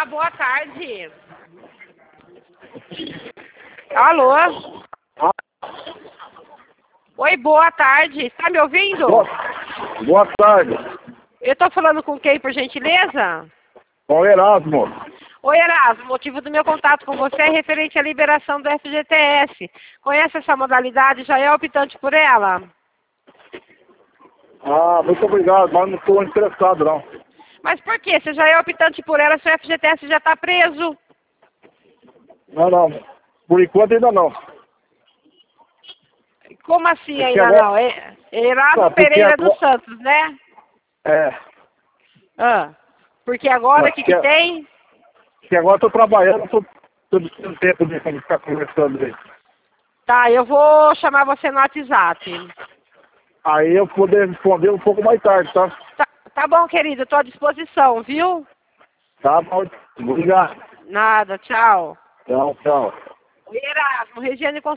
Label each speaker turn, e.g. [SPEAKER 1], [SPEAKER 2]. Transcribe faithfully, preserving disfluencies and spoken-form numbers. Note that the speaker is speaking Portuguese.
[SPEAKER 1] Olá, boa tarde. Alô? Oi, boa tarde. Está me ouvindo?
[SPEAKER 2] Boa, boa tarde.
[SPEAKER 1] Eu estou falando com quem, por gentileza?
[SPEAKER 2] Com o Erasmo.
[SPEAKER 1] Oi, Erasmo. O motivo do meu contato com você é referente à liberação do F G T S. Conhece essa modalidade? Já é optante por ela?
[SPEAKER 2] Ah, muito obrigado, mas não estou interessado, não.
[SPEAKER 1] Mas por quê? Você já é optante por ela, seu F G T S já está preso.
[SPEAKER 2] Não, não. Por enquanto ainda não.
[SPEAKER 1] Como assim
[SPEAKER 2] Porque
[SPEAKER 1] ainda
[SPEAKER 2] agora-
[SPEAKER 1] não? É Erasmo
[SPEAKER 2] Não, porque
[SPEAKER 1] Pereira
[SPEAKER 2] agora-
[SPEAKER 1] dos Santos, né?
[SPEAKER 2] É.
[SPEAKER 1] Ah, porque agora o
[SPEAKER 2] Mas
[SPEAKER 1] que,
[SPEAKER 2] que-
[SPEAKER 1] que tem?
[SPEAKER 2] Porque agora estou trabalhando, estou tendo tempo de ficar conversando aí.
[SPEAKER 1] Tá, eu vou chamar você no WhatsApp.
[SPEAKER 2] Aí eu poder responder um pouco mais tarde, tá?
[SPEAKER 1] Tá, tá bom, querido, estou à disposição, viu?
[SPEAKER 2] Tá bom. Obrigado.
[SPEAKER 1] Nada, tchau.
[SPEAKER 2] Tchau, tchau.
[SPEAKER 1] Oi, Erasmo, Regiane